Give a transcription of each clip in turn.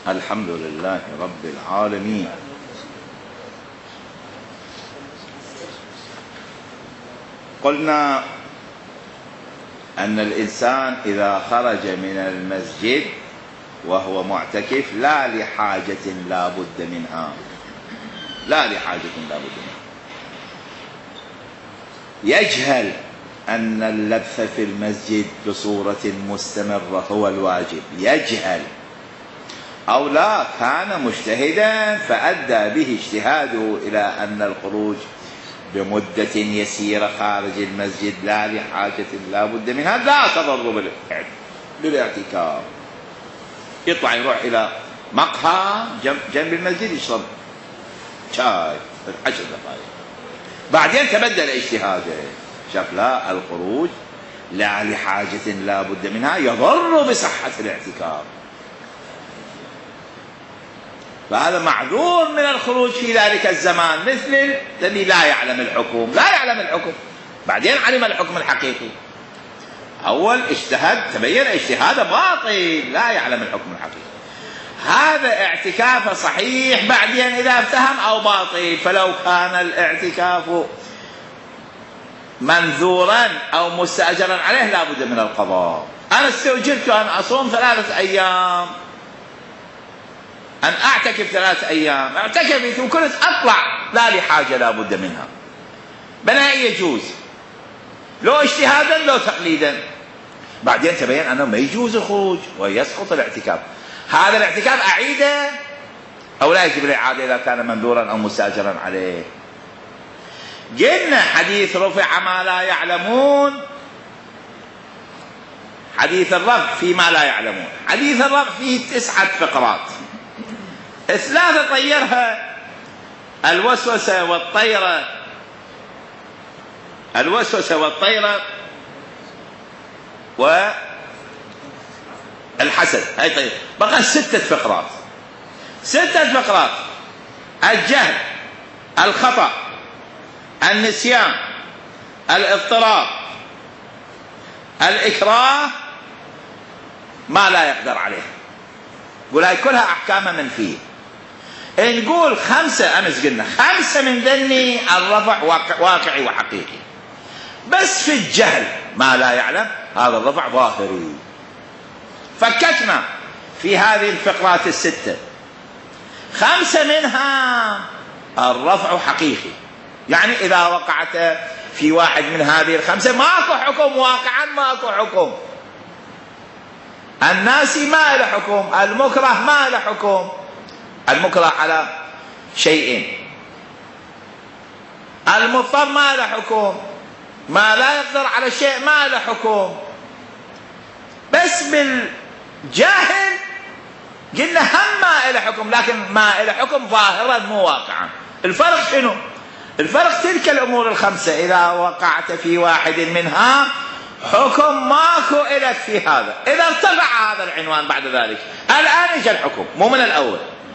الحمد لله رب العالمين. قلنا أن الإنسان إذا خرج من المسجد وهو معتكف لا لحاجة لا بد منها، يجهل أن اللبث في المسجد بصورة مستمرة هو الواجب، يجهل أو لا كان مجتهدا فأدى به اجتهاده إلى أن الخروج بمدة يسيرة خارج المسجد لا لحاجة لا بد منها لا تضر بالاعتكاف. يطلع يروح إلى مقهى جنب المسجد يشرب شاي 10 دقائق، بعدين تبدل اجتهاده، شاف لا الخروج لا لحاجة لا بد منها يضر بصحة الاعتكاف، فهذا معذور من الخروج في ذلك الزمان، مثل الذي لا يعلم الحكم بعدين علم الحكم الحقيقي، أول اجتهد تبين اجتهاده باطل لا يعلم الحكم الحقيقي، هذا اعتكافه صحيح بعدين إذا افتهم أو باطل. فلو كان الاعتكاف منذورا أو مستأجرا عليه لا بد من القضاء. أنا استوجبت أن أصوم 3 أيام، أن أعتكف 3 أيام، اعتكفت وكنت أطلع لا لحاجة لا بد منها، بناء يجوز لو اجتهادا لو تقليدا، بعدين تبين أنه ما يجوز الخروج ويسقط الاعتكاف، هذا الاعتكاف أعيده أو لا يجب الإعادة إذا كان منذورا أو مستأجرا عليه. قلنا حديث رفع ما لا يعلمون، حديث الرفع فيما لا يعلمون، حديث الرفع فيه 9 فقرات، 3 طيرها الوسوسة والطيرة والحسد، هاي طيب بقى 6 فقرات، 6 فقرات: الجهل، الخطأ، النسيان، الاضطراب، الإكراه، ما لا يقدر عليه. قول هاي كلها أحكام منفية. نقول 5، أمس قلنا 5 من ذني الرفع واقعي وحقيقي، بس في الجهل ما لا يعلم هذا الرفع ظاهري. فككنا في هذه الفقرات ال6، 5 منها الرفع حقيقي، يعني إذا وقعت في واحد من هذه ال5 ماكو حكم، واقعا ماكو حكم. الناسي ما له حكم، المكره ما له حكم، المكره على شيئين، المضطر ما له حكم، ما لا يقدر على شيء ما له حكم. بس بالجاهل قلنا هم ما له حكم، لكن ما له حكم ظاهرا مو واقعا. الفرق شنو؟ الفرق تلك الأمور ال5 إذا وقعت في واحد منها حكم ماكو إلك في هذا، إذا ارتفع هذا العنوان بعد ذلك الآن يجي الحكم، مو من الأول.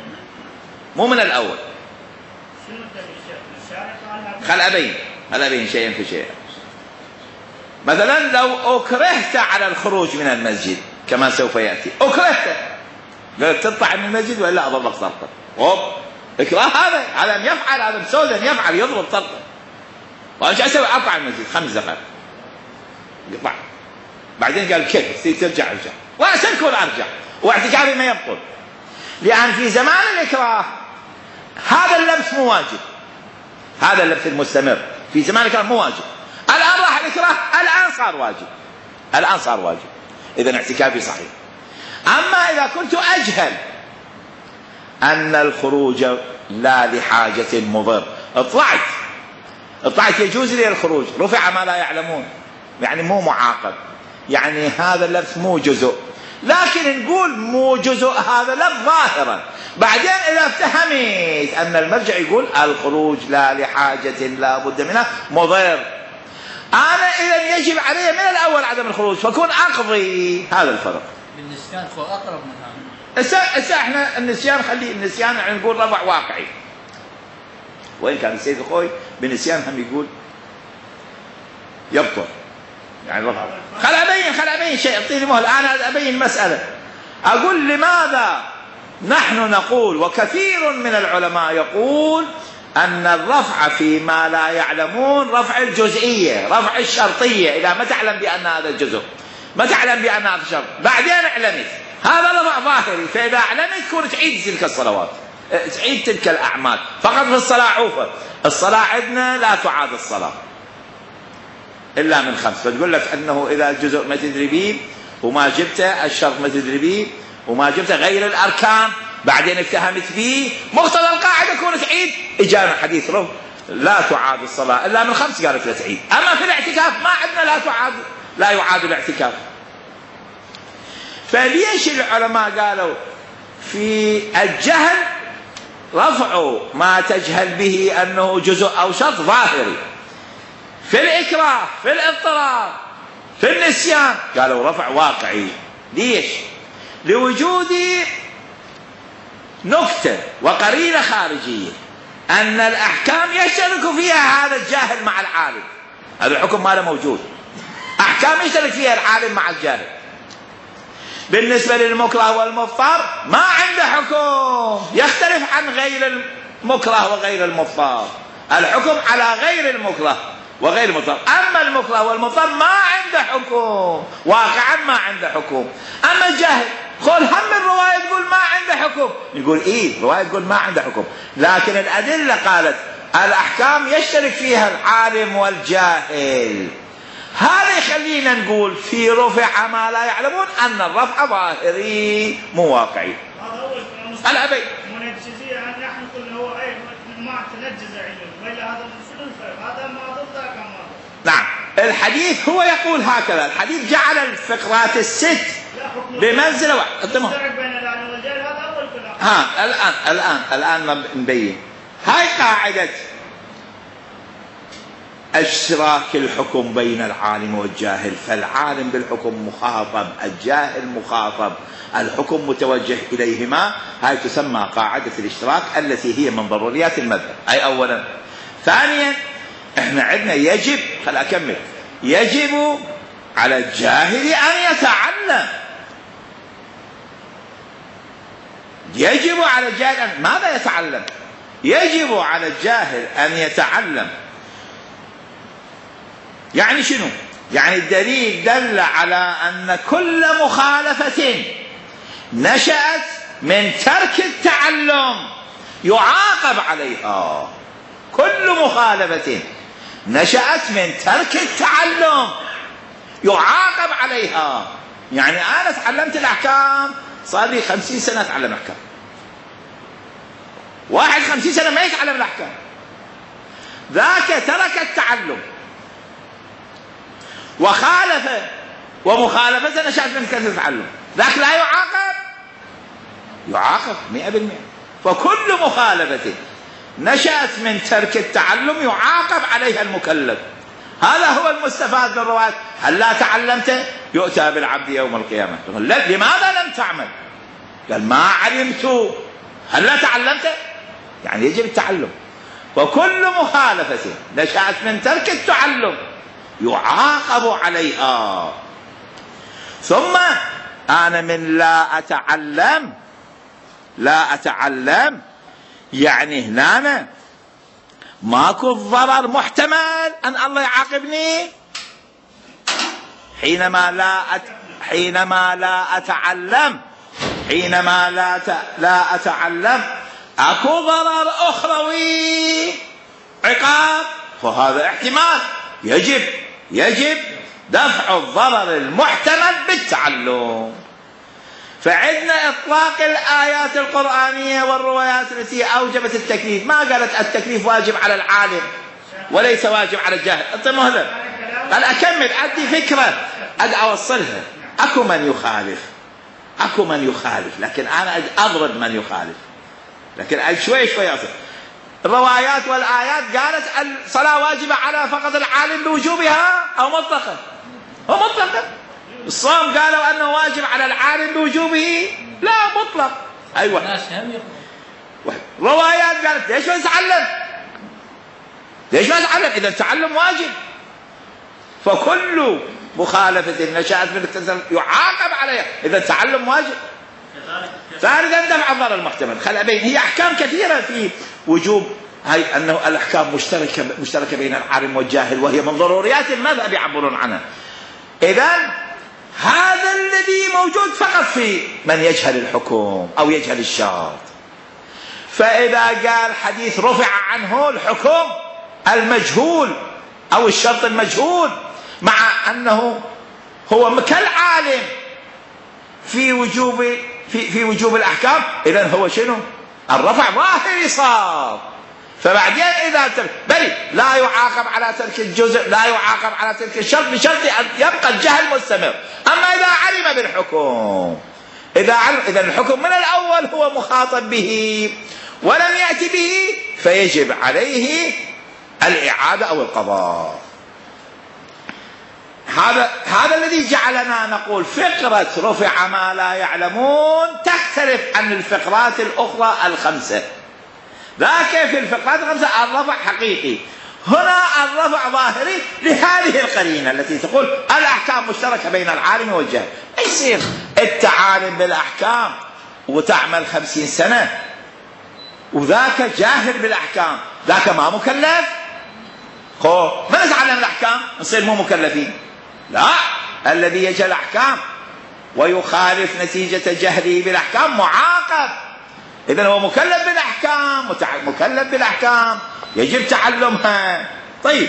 خل أبين شيئا في شيء. مثلا لو أكرهت على الخروج من المسجد كما سوف يأتي، أكرهت قلت تطلع من المسجد وإلا أضربك طرقا، إكراه هذا يفعل، هذا مسودا يفعل يضرب طرقا، وأيش أسوي؟ أطلع من المسجد 5 دقائق يطلع، بعدين قال كيف ترجع وأسلك ولا أرجع، واعتكافي ما يبطل، لأن في زمان الإكراه هذا اللبس مو واجب، هذا اللبس المستمر في زمان الإكراه مو واجب، الآن راح الإكراه الآن صار واجب، إذن اعتكافي صحيح. أما إذا كنت أجهل أن الخروج لا لحاجة مضر، اطلعت يجوز لي الخروج، رفع ما لا يعلمون، يعني مو معاقب، يعني هذا اللبس مو جزء، لكن نقول مو جزء هذا لبس ظاهرا، بعدين إذا افتهمت أن المرجع يقول الخروج لا لحاجة لا بد منها مضر، أنا إذا يجب علي من الأول عدم الخروج، فكون أقضي. هذا الفرق. بالنسيان هو أقرب من هذا. احنا النسيان خلي النسيان يعني نقول رفع واقعي، وإن كان السيد الخوي بالنسيان هم يقول يبطل، يعني رفع. خل أبين شيء، اعطيني مهلة، أنا أبين مسألة، أقول لماذا نحن نقول وكثير من العلماء يقول أن الرفع فيما لا يعلمون رفع الجزئية، رفع الشرطية. إذا ما تعلم بأن هذا الجزء، ما تعلم بأن هذا الشرط، بعدين علمت، هذا رفع ظاهري. فإذا علمت تكون تعيد تلك الصلوات، تعيد تلك الأعمال. فقط في الصلاة عوفة، الصلاة عندنا لا تعاد الصلاة إلا من 5. فتقول لك أنه إذا الجزء ما تدري به وما جبته، الشرط ما تدري به وما جبته، غير الأركان بعدين اتهمت به، مقتضى القاعدة يكون تعيد. إجانا حديث رب لا تعاد الصلاة إلا من 5، قالت لا تعيد. أما في الاعتكاف ما عندنا لا يعاد الاعتكاف. فليش العلماء قالوا في الجهل رفعوا ما تجهل به أنه جزء أو شرط ظاهري، في الإكراه، في الاضطرار، في النسيان قالوا رفع واقعي. ليش؟ لوجود نكتة وقرينة خارجية أن الأحكام يشترك فيها هذا الجاهل مع العالم. هذا الحكم ما له موجود، أحكام يشترك فيها العالم مع الجاهل. بالنسبة للمكره والمضطر ما عنده حكم، يختلف عن غير المكره وغير المضطر. الحكم على غير المكره وغير المضطر. أما المكره والمضطر ما عنده حكم، واقعا ما عنده حكم. أما الجاهل قول هم الرواية تقول ما عنده حكم، نقول إيه الرواية تقول ما عنده حكم، لكن الأدلة قالت الأحكام يشترك فيها العالم والجاهل. هذا يخلينا نقول في رفع ما لا يعلمون أن الرفع ظاهري مو واقعي. هذا أول منجزية أن نحن كل هو أي ما تنجز علم وإلا هذا هذا ما ضد كمان. نعم، الحديث هو يقول هكذا. الحديث جعل الفقرات الست بمنزلة واحدة. الآن نبين. هاي قاعدة اشتراك الحكم بين العالم والجاهل. فالعالم بالحكم مخاطب، الجاهل مخاطب، الحكم متوجه إليهما. هاي تسمى قاعدة الاشتراك التي هي من ضروريات المذهب. أي أولا. ثانيا احنا عندنا يجب، خل أكمل، يجب على الجاهل أن يتعلم. يجب على الجاهل ماذا يتعلم؟ يجب على الجاهل أن يتعلم. يعني شنو؟ يعني الدليل دل على أن كل مخالفة نشأت من ترك التعلم يعاقب عليها. كل مخالفة نشأت من ترك التعلم يعاقب عليها. يعني أنا تعلمت الأحكام، صار لي 50 سنة أتعلم الأحكام. واحد 50 سنة ما يتعلم الأحكام، ذاك ترك التعلم وخالف، ومخالفته نشأت من كثرة التعلم، ذاك لا يعاقب 100%. فكل مخالفة نشأت من ترك التعلم يعاقب عليها المكلف. هذا هو المستفاد من الروايات. هل لا تعلمت؟ يؤتى بالعبد يوم القيامة. لماذا لم تعمل؟ قال ما علمت. هل لا تعلمت؟ يعني يجب التعلم. وكل مخالفة نشأت من ترك التعلم يعاقب عليها. ثم أنا من لا أتعلم يعني هنا ماكو ضرر محتمل أن الله يعاقبني حينما لا أتعلم أكو ضرر أخروي عقاب. فهذا احتمال يجب دفع الضرر المحتمل بالتعلم. فعندنا إطلاق الآيات القرآنية والروايات التي أوجبت التكليف. ما قالت التكليف واجب على العالم وليس واجب على الجاهل. أنت مهلب. قال أكمل، أدي فكرة أوصلها. أكو من يخالف لكن أنا أضرب من يخالف، لكن شوي أصل. الروايات والآيات قالت الصلاة واجبة على فقط العالم بوجوبها أو مطلقة؟ هو مطلقة. الصوم قالوا أنه واجب على العالم بوجوبه، لا مطلق. أيوة. روايات قالت ليش ما نتعلم؟ إذا التعلم واجب. فكل مخالفة نشأت من الكسل يعاقب عليها إذا التعلم واجب. كذلك ثالثا دفع الضرر المحتمل. خل أبين هي أحكام كثيرة في وجوب هي أنه الأحكام مشتركة بين العالم والجاهل، وهي من ضروريات المذهب يعبرون عنها. إذن هذا الذي موجود فقط في من يجهل الحكم أو يجهل الشرط. فإذا قال حديث رفع عنه الحكم المجهول أو الشرط المجهول مع أنه هو كالعالم في وجوب الأحكام، إذن هو شنو؟ الرفع ظاهري صار. فبعدين إذا بل لا يعاقب على ترك الجزء، لا يعاقب على ترك الشرط بشرط أن يبقى الجهل مستمر. أما إذا علم بالحكم، إذا الحكم من الأول هو مخاطب به ولم يأتي به، فيجب عليه الإعادة أو القضاء. هذا الذي جعلنا نقول فقرة رفع ما لا يعلمون تختلف عن الفقرات الأخرى الخمسة. ذاك في الفقرات الخمسة الرفع حقيقي، هنا الرفع ظاهري لهذه القرينة التي تقول الأحكام مشتركة بين العالم والجاهل. ما يصير التعالم بالأحكام وتعمل 50 سنة وذاك جاهل بالأحكام، ذاك ما مكلف. ما نتعلم الأحكام نصير مو مكلفين؟ لا، الذي يجهل الأحكام ويخالف نتيجة جهله بالأحكام معاقب. إذن هو مكلف بالأحكام، مكلف بالأحكام يجب تعلمها. طيب،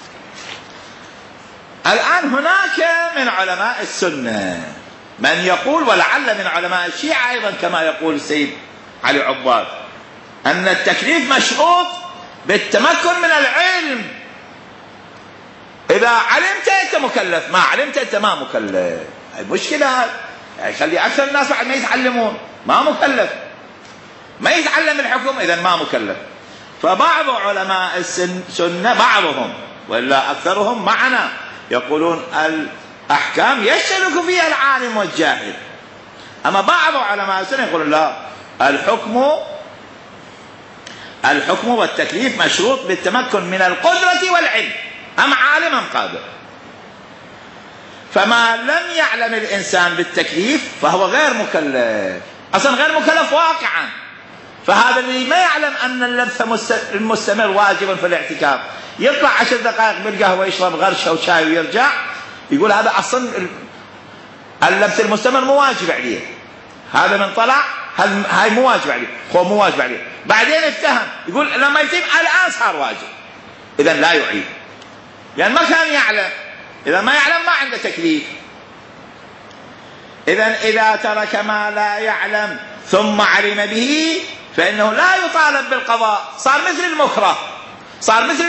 الآن هناك من علماء السنة من يقول، ولعل من علماء الشيعة أيضا كما يقول السيد علي عباد، أن التكليف مشروط بالتمكن من العلم. إذا علمت أنت مكلف، ما علمت أنت ما مكلف. المشكلة يخلي أكثر الناس بعد ما يتعلمون ما مكلف، ما يتعلم الحكم، إذن ما مكلف. فبعض علماء السنة بعضهم وإلا أكثرهم معنا يقولون الأحكام يشترك فيها العالم والجاهل. أما بعض علماء السنة يقولون لا، الحكم والتكليف مشروط بالتمكن من القدرة والعلم، أم عالم أم قادر. فما لم يعلم الإنسان بالتكليف فهو غير مكلف، أصلا غير مكلف واقعا. فهذا اللي ما يعلم أن اللبس المستمر واجب في الاعتكاف، يطلع 10 دقائق بالقهوة يشرب غرشة وشاي ويرجع، يقول هذا أصلا اللبس المستمر مو واجب عليه. هذا من طلع هاي مو واجب عليه، هو مو واجب عليه. بعدين افتهم يقول لما يتم الآن صار واجب، إذن لا يعيد، لأن ما كان يعلم. إذا ما يعلم ما عنده تكليف. إذن إذا ترك ما لا يعلم ثم علم به فإنه لا يطالب بالقضاء، صار مثل المكره، صار مثل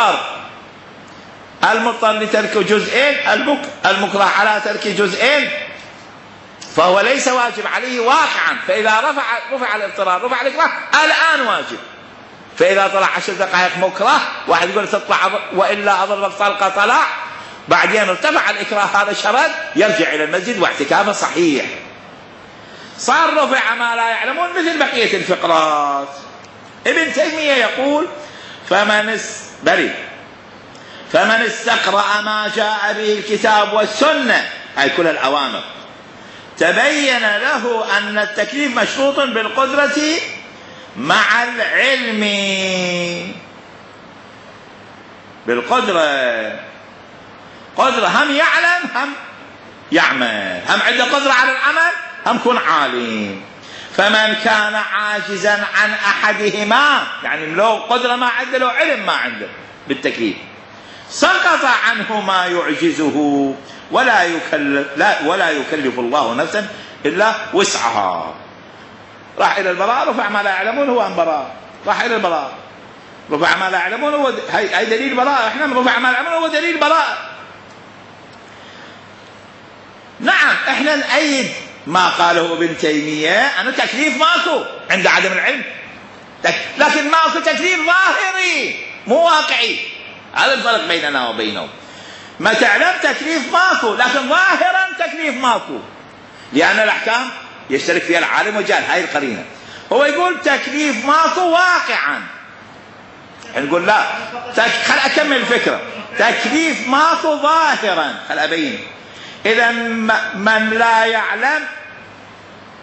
المضطر لترك جزئين، المكره على ترك جزئين، فهو ليس واجب عليه واقعا. فإذا رفع الاضطرار، رفع الإكراه، الآن واجب. فإذا طلع 10 دقائق مكره، واحد يقول تطلع وإلا أضرب طلقة، طلع بعدين ارتفع الإكراه، هذا شرد، يرجع إلى المسجد واعتكافه صحيح. صار رفع ما لا يعلمون مثل بقية الفقرات. ابن تيمية يقول فمن استقرأ ما جاء به الكتاب والسنة، أي كل الأوامر، تبين له أن التكليف مشروط بالقدرة مع العلم. بالقدرة، قدرة هم يعلم هم يعمل، هم عنده قدرة على العمل هم يكون عالم. فمن كان عاجزا عن أحدهما، يعني لو قدرة ما عنده، لو علم ما عنده بالتكليف، سقط عنه ما يعجزه، ولا يكلف الله نفسا إلا وسعها. راح إلى البراء، رفع ما لا يعلمون، هو عن براء، راح إلى البراء، رفع ما لا يعلمون، هو هي دليل براء. احنا رفع ما لا يعلمون هو دليل براء. نعم احنا نأيد ما قاله ابن تيمية أن التكليف ماكو عند عدم العلم، لكن ماكو تكليف ظاهري مو واقعي. هذا الفرق بيننا وبينهم. ما تعلم تكليف ماكو، لكن ظاهرا تكليف ماكو، لأن الأحكام يشترك فيها العالم والجاهل. هاي القرينة. هو يقول تكليف ماكو واقعا، نقول لا، خل أكمل الفكرة. تكليف ماكو ظاهرا، خل أبين. إذا من لا يعلم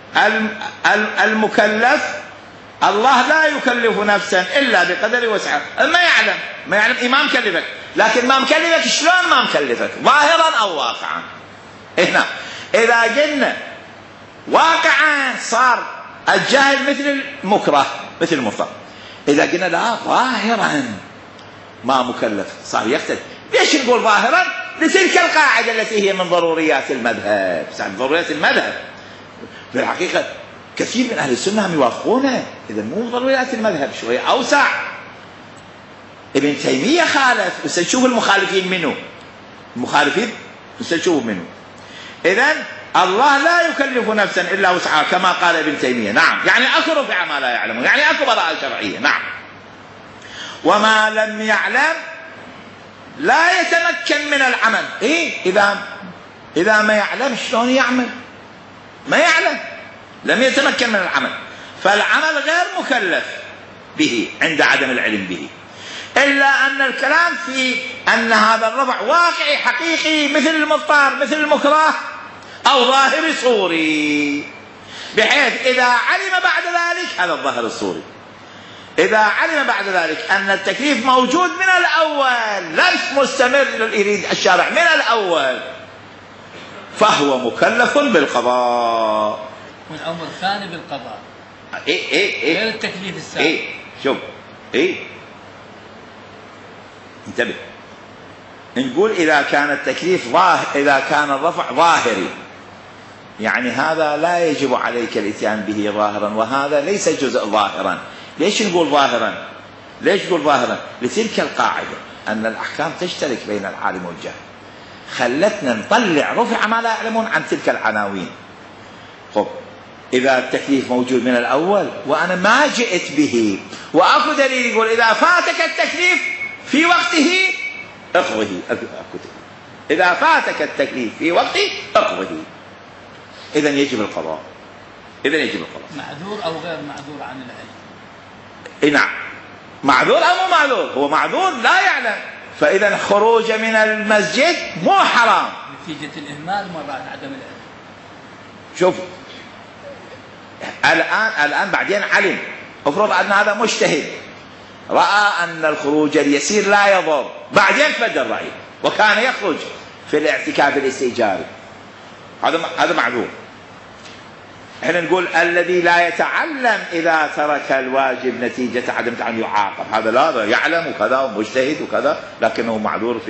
المكلف الله لا يكلف نفسا إلا بقدر وسعها. ما يعلم إمام كلفك، لكن ما مكلفك شلون؟ ما مكلفك ظاهرا أو واقعا. هنا إذا قلنا واقعا صار الجاهل مثل المكره مثل المفطر. إذا قلنا لا ظاهرا ما مكلف صار يختلف. ليش نقول ظاهرا؟ لتلك القاعدة التي هي من ضروريات المذهب. ضروريات المذهب في الحقيقة كثير من أهل السنة هم يوافقونه. إذا مو ضروريات المذهب شوية أوسع. ابن تيمية خالف، وسنشوف المخالفين منه. المخالفين سنشوف منه. إذن الله لا يكلف نفسا إلا وسعها كما قال ابن تيمية. نعم، يعني أكو رفع ما لا يعلمون، يعني أكو براءة شرعية. نعم. وما لم يعلم لا يتمكن من العمل. إذا ما يعلم شلون يعمل؟ ما يعلم، لم يتمكن من العمل، فالعمل غير مكلف به عند عدم العلم به. إلا أن الكلام في أن هذا الرفع واقعي حقيقي مثل المضطر مثل المكره أو ظاهر صوري، بحيث إذا علم بعد ذلك هذا الظاهر الصوري، إذا علم بعد ذلك أن التكليف موجود من الأول لم مستمر يريد الشارع من الأول، فهو مكلف بالقضاء. والأمر الثاني بالقضاء. غير التكليف السابق. شوف انتبه. نقول إذا كان التكليف إذا كان الرفع ظاهري، يعني هذا لا يجب عليك الاتيان به ظاهرا، وهذا ليس جزء ظاهرا. ليش نقول ظاهرا؟ لتلك القاعدة أن الأحكام تشترك بين العالم والجاهل، خلتنا نطلع رفع ما لا يعلمون عن تلك العناوين. خب إذا التكليف موجود من الأول وأنا ما جئت به، وأكو دليل يقول إذا فاتك التكليف في وقته اقضه. إذا فاتك التكليف في وقته اقضه. إذن يجب القضاء. معذور أو غير معذور عن العلم. نعم، معذور أو مو معذور. هو معذور لا يعلم، فإذا خروج من المسجد مو حرام نتيجة الإهمال مرات عدم العلم. شوف الآن بعدين علم، افرض أن هذا مجتهد رأى أن الخروج اليسير لا يضر، بعدين بدل رأيه وكان يخرج في الاعتكاف الاستئجاري، هذا معذور. احنا نقول الذي لا يتعلم إذا ترك الواجب نتيجة عدم تعلم يعاقب. هذا لا يعلم وكذا ومجتهد وكذا، لكنه معذور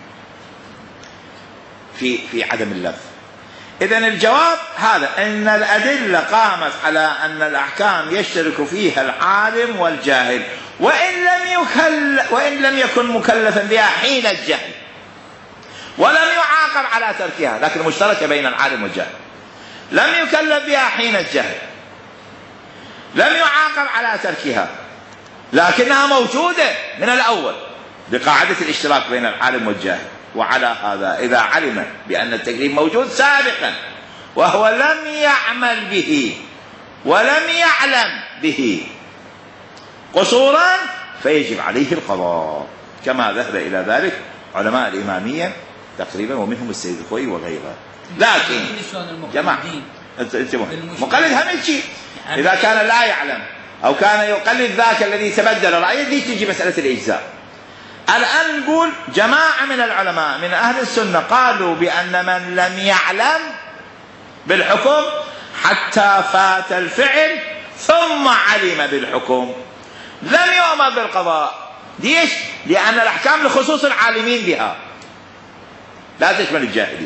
في عدم اللفظ. إذن الجواب هذا، أن الأدلة قامت على أن الأحكام يشترك فيها العالم والجاهل، وإن لم يكن مكلفا بها حين الجهل، ولم يعاقب على تركها، لكن مشتركة بين العالم والجاهل. لم يكلف بها حين الجهل، لم يعاقب على تركها، لكنها موجودة من الأول بقاعدة الاشتراك بين العالم والجاهل. وعلى هذا إذا علم بأن التكليف موجود سابقا وهو لم يعمل به ولم يعلم به قصورا، فيجب عليه القضاء، كما ذهب إلى ذلك علماء الإمامية تقريبا، ومنهم السيد الخوئي وغيره. لكن جماعة مقلد هم شيء، إذا كان لا يعلم أو كان يقلد ذاك الذي تبدل رأيه، دي تجي مسألة الإجزاء. الآن نقول جماعة من العلماء من أهل السنة قالوا بأن من لم يعلم بالحكم حتى فات الفعل ثم علم بالحكم لم يؤمر بالقضاء. ليش؟ لأن الأحكام لخصوص العالمين بها لا تشمل الجاهلين.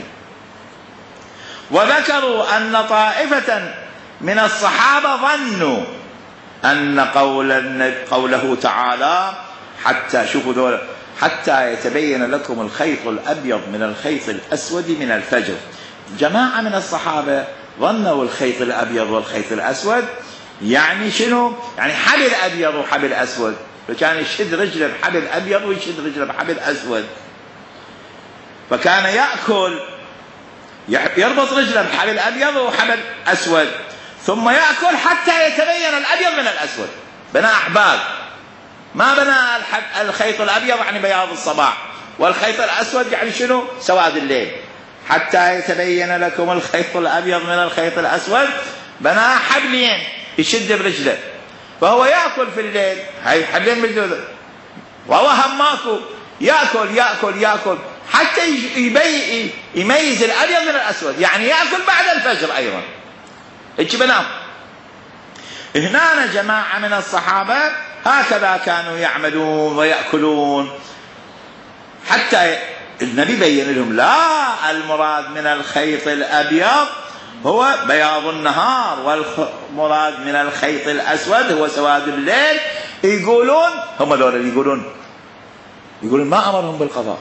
وذكروا أن طائفة من الصحابة ظنوا أن قوله تعالى حتى شوفوا دول حتى يتبين لكم الخيط الأبيض من الخيط الأسود من الفجر. جماعة من الصحابة ظنوا الخيط الأبيض والخيط الأسود يعني شنو؟ يعني حبل أبيض وحبل أسود، فكان يشد رجله بحبل أبيض ويشد رجله بحبل أسود، فكان يأكل يربط رجله بحبل أبيض وحبل أسود، ثم يأكل حتى يتبين الأبيض من الأسود. بنى أحبال، ما بنى الخيط الأبيض يعني بياض الصباح، والخيط الأسود يعني شنو؟ سواد الليل. حتى يتبين لكم الخيط الأبيض من الخيط الأسود بناها حبلين يشد برجله، فهو يأكل في الليل، هاي حبلين برجله ووهم ماكو، يأكل حتى يميز الأبيض من الأسود، يعني يأكل بعد الفجر أيضا. هيك بنام. هنا جماعة من الصحابة هكذا كانوا يعملون ويأكلون، حتى النبي بين لهم لا، المراد من الخيط الأبيض هو بياض النهار، والمراد من الخيط الأسود هو سواد الليل. يقولون هم دول يقولون ما أمرهم بالقضاء،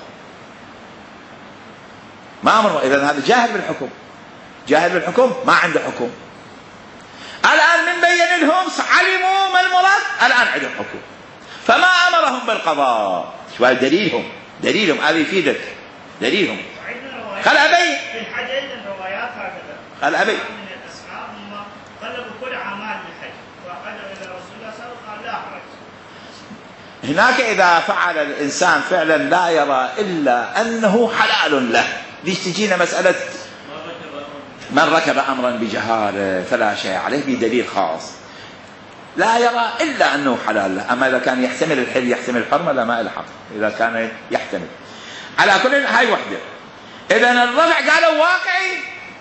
ما أمرهم. إذن هذا جاهل بالحكم، ما عنده حكم. الآن من بين لهم علموا ما المراد، الآن عندهم حكم، فما أمرهم بالقضاء. شو دليلهم هذا يفيدك، دليلهم. خل أبي في الحج الروايات هكذا، خل أبي من الأصحاب هم طلبوا كل أعمال الحج، وقالوا إلى رسول الله صلى الله عليه وسلم قال لا حرج. هناك إذا فعل الإنسان فعلا لا يرى إلا أنه حلال له، ليش تجينا مسألة من ركب أمرا بجهالة فلا شيء عليه بدليل خاص، لا يرى إلا أنه حلال له. أما إذا كان يحتمل الحل يحتمل الحرمة لا ما الحق، إذا كان يحتمل. على كل هاي وحدة. إذن الرفع قالوا واقعي،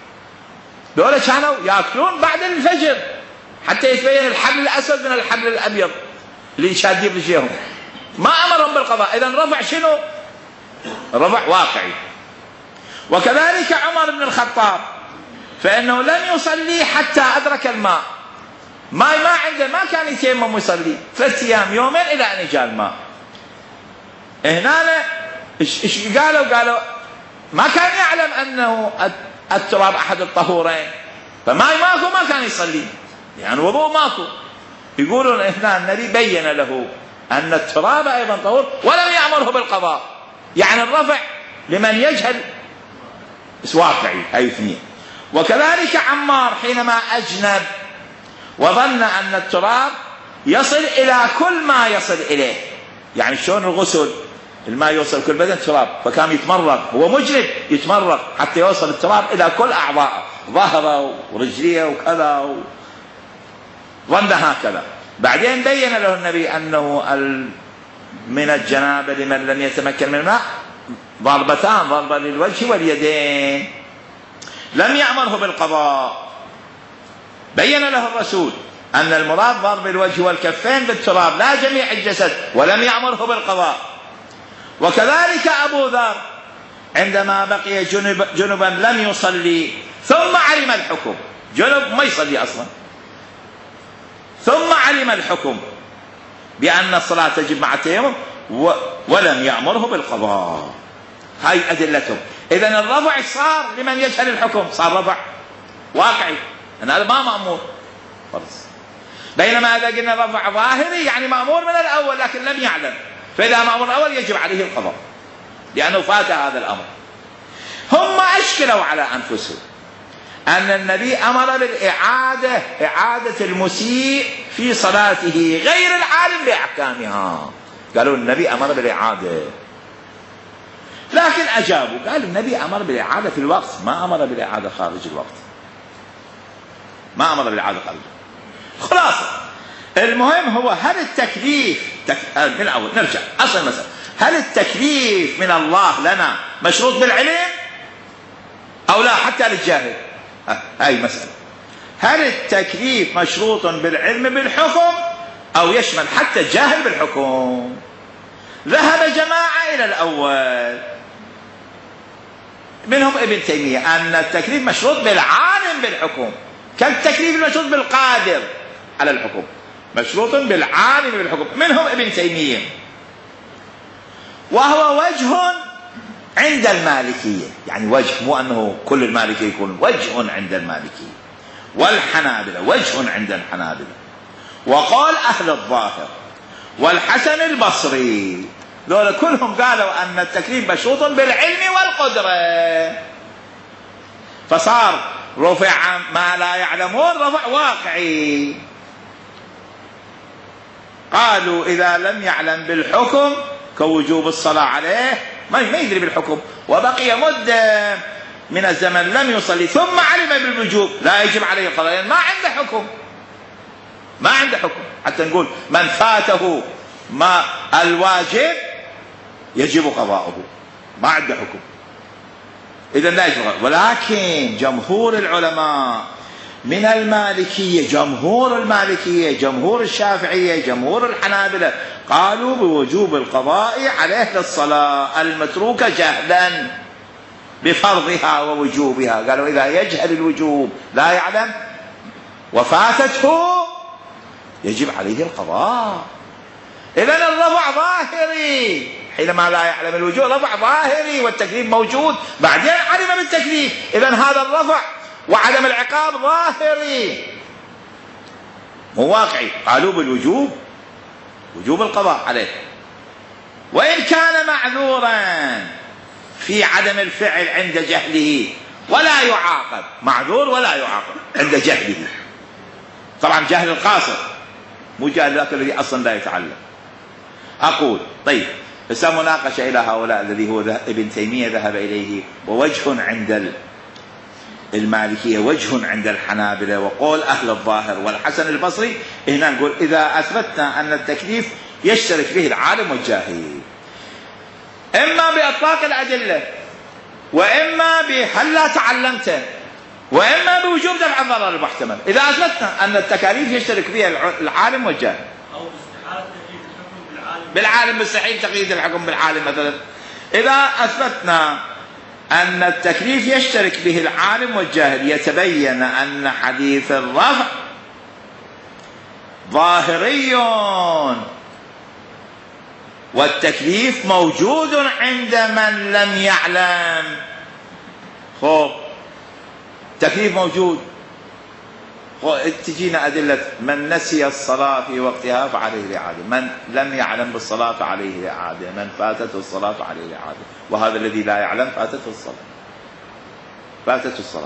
دول كانوا يأكلون بعد الفجر حتى يتبين الحبل الأسود من الحبل الأبيض اللي شادين رجليهم، ما أمرهم بالقضاء. إذن رفع شنو؟ رفع واقعي. وكذلك عمر بن الخطاب، فإنه لم يصلي حتى أدرك الماء، ما عنده، ما كان يتيمم ويصلي 3 أيام يومين إلى أن جاء الماء. هنا إيش قالوا ما كان يعلم أنه التراب أحد الطهورين، فما ما كان يصلي، يعني وضوء ماكو. يقولون هنا النبي بين له أن التراب أيضا طهور ولم يأمره بالقضاء، يعني الرفع لمن يجهل واقعي. هاي اثنين. وكذلك عمار حينما أجنب وظن أن التراب يصل إلى كل ما يصل إليه، يعني شلون الغسل الماء يوصل كل بدن تراب، فكان يتمرغ، هو مجرب يتمرغ حتى يوصل التراب إلى كل أعضاءه، ظهره ورجليه وكذا، ظن هكذا. بعدين بين له النبي أنه من الجنابة لمن لم يتمكن من الماء ضربتان، ضربة للوجه واليدين، لم يأمره بالقضاء. بين له الرسول أن المراد ضرب الوجه والكفين بالتراب لا جميع الجسد، ولم يأمره بالقضاء. وكذلك أبو ذر عندما بقي جنبا لم يصلي ثم علم الحكم، جنب ما يصلي أصلا، ثم علم الحكم بأن الصلاة تجب مع التيمم ولم يأمره بالقضاء. هاي أدلتهم. إذن الرفع صار لمن يجهل الحكم، صار رفع واقعي، أن هذا ما مأمور خلاص. بينما إذا قلنا رفع ظاهري يعني مأمور من الأول لكن لم يعلم، فإذا مأمور الأول يجب عليه القضاء لأنه فات هذا الأمر. هم أشكلوا على أنفسهم أن النبي أمر بالإعادة، إعادة المسيء في صلاته غير العالم بأحكامها، قالوا النبي أمر بالإعادة، لكن أجابوا قالوا النبي أمر بالإعادة في الوقت، ما أمر بالإعادة خارج الوقت، ما أمر بالإعادة خارج الوقت. خلاصة المهم هو هل التكليف من الأول نرجع أصل المسألة، هل التكليف من الله لنا مشروط بالعلم أو لا حتى للجاهل؟ هاي مسألة، هل التكليف مشروط بالعلم بالحكم أو يشمل حتى الجاهل بالحكم؟ ذهب جماعة إلى الأول منهم ابن تيمية أن التكليف مشروط بالعالم بالحكم، كالتكليف المشروط بالقادر على الحكم، مشروط بالعالم بالحكم. منهم ابن تيمية، وهو وجه عند المالكية، يعني وجه، مو أنه كل المالكية يكون وجه عند المالكية، والحنابلة وجه عند الحنابلة، وقال أهل الظاهر والحسن البصري، دول كلهم قالوا أن التكليف مشروط بالعلم والقدرة، فصار رفع ما لا يعلمون رفع واقعي. قالوا إذا لم يعلم بالحكم كوجوب الصلاة عليه، ما يدري بالحكم وبقي مدة من الزمن لم يصلي ثم علم بالوجوب لا يجب عليه القضاء، ما عنده حكم، ما عنده حكم حتى نقول من فاته ما الواجب يجب قضاؤه، ما عنده حكم، إذا لا يجب قضاؤه. ولكن جمهور العلماء من المالكية، جمهور المالكية، جمهور الشافعية، جمهور الحنابلة قالوا بوجوب القضاء عليه للصلاة المتروكة جهلا بفرضها ووجوبها. قالوا إذا يجهل الوجوب لا يعلم وفاتته يجب عليه القضاء. إذن الرفع ظاهري حينما لا يعلم الوجوب، رفع ظاهري والتكليف موجود، بعدين علم بالتكليف، إذن هذا الرفع وعدم العقاب ظاهري مو واقعي. قالوا بالوجوب، وجوب القضاء عليه، وإن كان معذورا في عدم الفعل عند جهله ولا يعاقب، معذور ولا يعاقب عند جهله، طبعا جهل القاصر مو جهل ذاك الذي أصلا لا يتعلم. أقول طيب بس مناقشة إلى هؤلاء الذي هو ابن تيمية ذهب إليه، ووجه عند المالكية، وجه عند الحنابلة، وقول أهل الظاهر والحسن البصري. هنا نقول إذا أثبتنا أن التكليف يشترك فيه العالم والجاهل، إما بإطلاق الأدلة، وإما بهل لا تعلمت، وإما بوجوب دفع الضرر المحتمل. إذا أثبتنا أن التكاليف يشترك فيها العالم والجاهل، أو باستحالة تقييد الحكم بالعالم، مستحيل تقييد الحكم بالعالم مثلا. إذا أثبتنا أن التكليف يشترك به العالم والجاهل، يتبين أن حديث الرفع ظاهري والتكليف موجود عند من لم يعلم. خب تكليف موجود، تجينا أدلة من نسي الصلاة في وقتها فعليه الإعادة، من لم يعلم بالصلاة فعليه الإعادة، من فاتته الصلاة فعليه الإعادة، وهذا الذي لا يعلم فاتته الصلاة، فاتته الصلاة.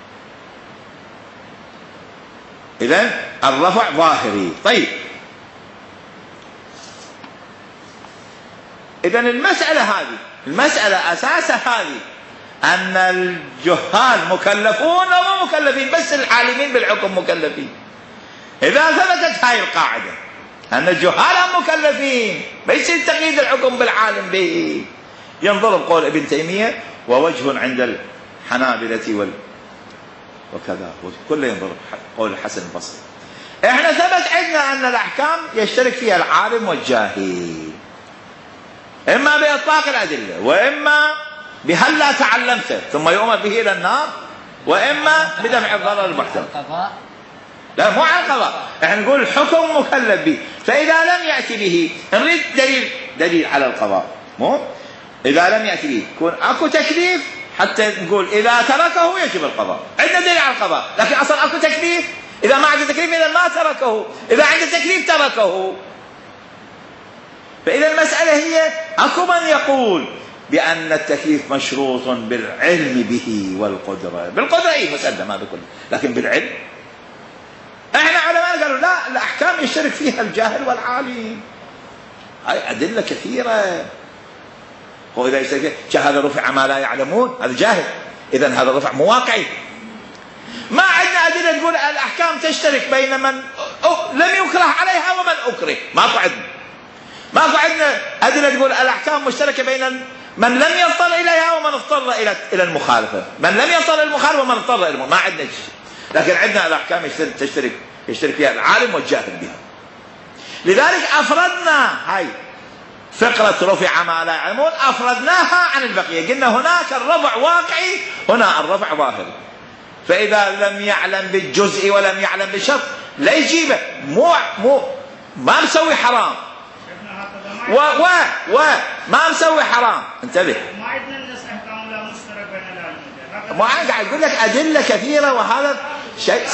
إذن الرفع ظاهري. طيب إذن المسألة هذه، المسألة أساسها هذه، أن الجهال مكلفون أو مكلفين، بس العالمين بالحكم مكلفين. إذا ثبتت هاي القاعدة أن الجهال هم مكلفين، بيصير تقييد الحكم بالعالم به. ينظر بقول ابن تيمية ووجه عند الحنابلة وكذا، كله ينظر قول الحسن البصري. احنا ثبت عندنا أن الأحكام يشترك فيها العالم والجاهل، إما بإطلاق الأدلة، وإما بهل لا تعلمت ثم يؤمر به إلى النار، وإما بدفع الضرر المحتمل. لا مو على القضاء، احنا نقول الحكم مكلف به، فإذا لم يأتي به نريد دليل على القضاء. مو إذا لم يأتي به يكون أكو تكليف حتى نقول إذا تركه يجب القضاء، عندنا دليل على القضاء، لكن أصلا أكو تكليف. إذا ما عنده تكليف إذا ما تركه، إذا عنده تكليف تركه. فإذا المسألة هي أكو من يقول بأن التكليف مشروط بالعلم به والقدرة، بالقدرة أي مسألة ما بكل، لكن بالعلم احنا علماء قالوا لا، الأحكام يشترك فيها الجاهل والعالم. هاي أدلة كثيرة. وإذا يشترك هذا رفع ما لا يعلمون، هذا جاهل، إذن هذا رفع مو واقعي. ما عندنا أدلة تقول الأحكام تشترك بين من لم يكره عليها ومن أكره، ماكو عندنا أدلة تقول الأحكام مشتركة بين من لم يضطر إليها ومن اضطر إلى المخالفة، من لم يضطر إلى المخالفة ومن اضطر إلى ما عندنا شيء. لكن عندنا الأحكام يشترك فيها العالم والجاهل بها. لذلك أفردنا هاي فقرة رفع ما لا يعلمون، أفردناها عن البقية، قلنا هناك الرفع واقعي، هنا الرفع ظاهري. فإذا لم يعلم بالجزء ولم يعلم بالشرط لا يجيبه، ما مسوي حرام ما مسوي حرام. انتبه، ما عندنا الناس احكام ولا مشترك بين العالمين، ما قاعد اقول لك ادله كثيره. وهذا شيء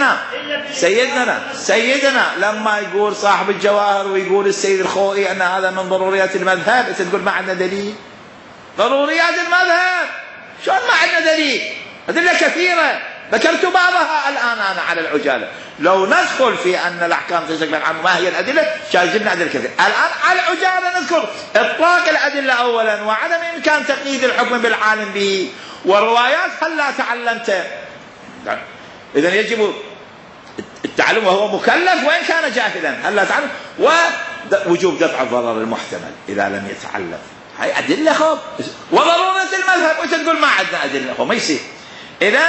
سيدنا لما يقول صاحب الجواهر ويقول السيد الخوئي ان هذا من ضروريات المذهب، انت تقول ما عندنا دليل. ضروريات المذهب شلون ما عندنا دليل؟ ادله كثيره ذكرت بعضها الان انا على العجاله. لو ندخل في ان الاحكام تشترك بين العالم ما هي الادله، جبنا ادله كثيره. الان على العجاله نذكر اطلاق الادله اولا، وعدم امكان تقييد الحكم بالعالم به، والروايات هل لا تعلمت. إذن يجب التعلم وهو مكلف وإن كان جاهلا، هل لا تعلم، ووجوب دفع الضرر المحتمل إذا لم يتعلم. هاي أدلة خب وضرورة المذهب، وأنت تقول ما عندنا أدلة، هو ما يصير. إذن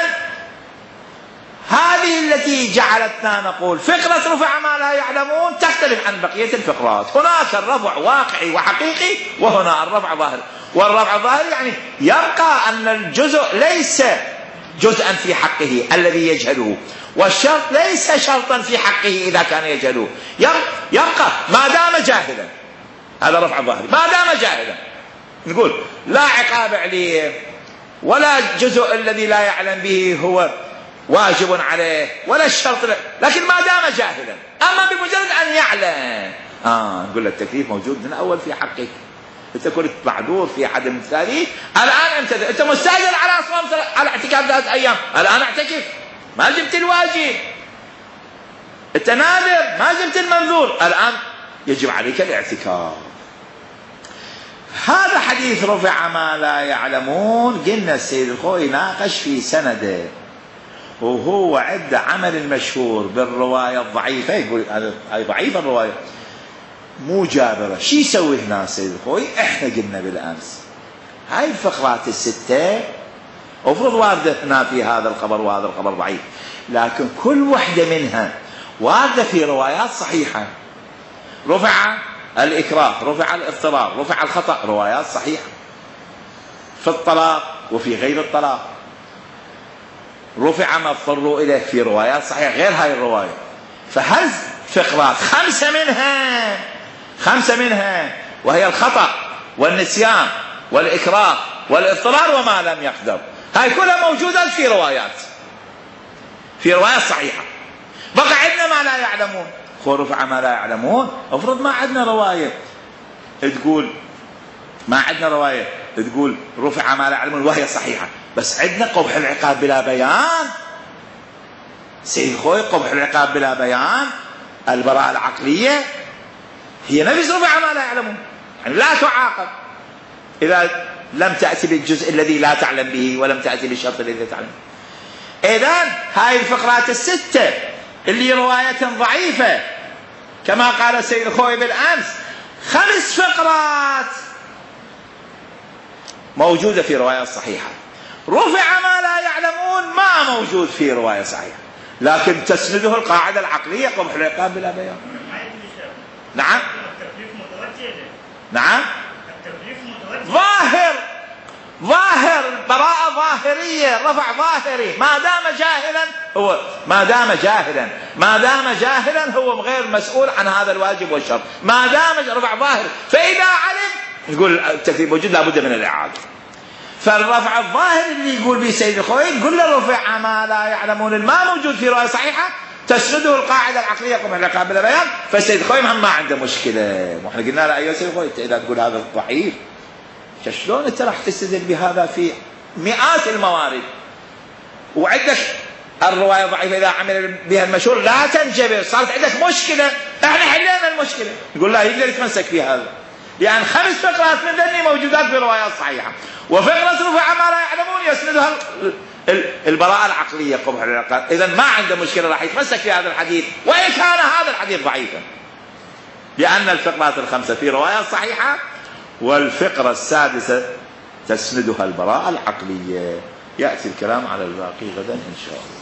هذه التي جعلتنا نقول فقرة رفع ما لا يعلمون تختلف عن بقية الفقرات. هناك الرفع واقعي وحقيقي، وهنا الرفع ظاهري. والرفع الظاهري يعني يبقى أن الجزء ليس جزءا في حقه الذي يجهله، والشرط ليس شرطا في حقه إذا كان يجهله، يبقى ما دام جاهلا. هذا رفع ظاهري، ما دام جاهلا نقول لا عقاب عليه، ولا الجزء الذي لا يعلم به هو واجب عليه، ولا الشرط لكن ما دام جاهلا. أما بمجرد أن يعلم نقول له التكليف موجود من أول في حقك. أنت كنت معذور في عدم التالي، الآن أنت مستأجر على صوم على اعتكاف 3 أيام، الآن اعتكف، ما جبت الواجب. أنت نادر ما جبت المنذور، الآن يجب عليك الاعتكاف. هذا حديث رفع ما لا يعلمون. قلنا السيد الخوئي ناقش في سنده، وهو عند عمل المشهور بالرواية الضعيفة، يقول هاي ضعيفة الرواية مو جابرة. شي يسوي هنا السيد الخوئي؟ احنا قلنا بالأمس هاي الفقرات الستة أفرض واردة هنا في هذا الخبر وهذا الخبر ضعيف، لكن كل وحدة منها واردة في روايات صحيحة. رفع الإكراه، رفع الاضطرار، رفع الخطأ، روايات صحيحة في الطلاق وفي غير الطلاق. رفع ما اضطروا إليه في روايات صحيحة غير هاي الرواية. فهل فقرات 5 منها وهي الخطأ والنسيان والإكراه والاضطرار وما لم يقدر، هاي كلها موجودة في روايات صحيحة. بقى عندنا ما لا يعلمون. رفع ما لا يعلمون، افرض ما عندنا رواية تقول رفع ما لا يعلمون وهي صحيحة، بس عندنا قبح العقاب بلا بيان. سيد خوي قبح العقاب بلا بيان، البراءة العقلية هي نفس رفع ما لا يعلمون، يعني لا تعاقب إذا لم تأتي بالجزء الذي لا تعلم به، ولم تأتي بالشرط الذي لا تعلم. إذن هاي الفقرات الستة اللي رواية ضعيفة كما قال السيد الخوئي بالأمس 5 فقرات موجودة في رواية صحيحة. رفع ما لا يعلمون ما موجود في رواية صحيحة، لكن تسنده القاعدة العقلية قبح العقاب بلا بيان. نعم نعم ظاهر براءة ظاهرية، رفع ظاهري. ما دام جاهلا هو غير مسؤول عن هذا الواجب والشرط، ما دام رفع ظاهر. فإذا علم نقول التكليف موجود لابد من الإعادة. فالرفع الظاهر اللي يقول به سيد الخوئي نقول له رفع ما لا يعلمون ما موجود في رواية صحيحة تسنده القاعدة العقلية قبح العقاب بلا بيان. فالسيد الخوئي ما عنده مشكلة. واحنا قلنا له أيها السيد الخوئي إذا تقول هذا ضعيف شلون انت راح تستدل بهذا في مئات الموارد، وعندك الرواية ضعيفة إذا عمل بها المشهور لا تنجبر، صارت عندك مشكلة. احنا حلينا المشكلة. نقول لا يقدر يتمسك في هذا، يعني 5 فقرات من ذني موجودات في روايات صحيحة، وفقرة رفع ما لا يعلمون يسندها البراءة العقلية قبح العقاب. إذا ما عنده مشكلة، راح يتمسك في هذا الحديث وإن كان هذا الحديث ضعيفا، لأن الفقرات ال5 في روايات صحيحة، والفقرة السادسة تسندها البراءة العقلية. يأتي الكلام على الباقي غدا إن شاء الله.